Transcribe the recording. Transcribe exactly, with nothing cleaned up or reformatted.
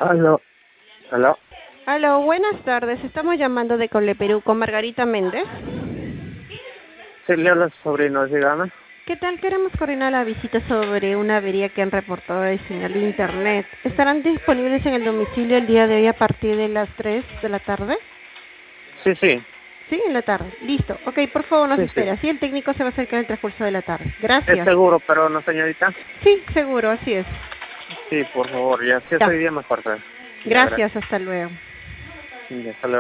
Aló, aló. Aló, buenas tardes. Estamos llamando de Cole Perú con Margarita Méndez. Sí, le habla su sobrino, dígame. ¿Qué tal? Queremos coordinar la visita sobre una avería que han reportado de señal de internet. ¿Estarán disponibles en el domicilio el día de hoy a partir de las tres de la tarde? Sí, sí, Sí, en la tarde. Listo. Ok, por favor, nos sí, sí. espera. Sí, el técnico se va a acercar en el transcurso de la tarde. Es Gracias. seguro, pero no, señorita. Sí, seguro, así es. Sí, por favor, ya, si es Ya. hoy día mejor, pues. Ya, Gracias, gracias. hasta luego. Ya, hasta luego.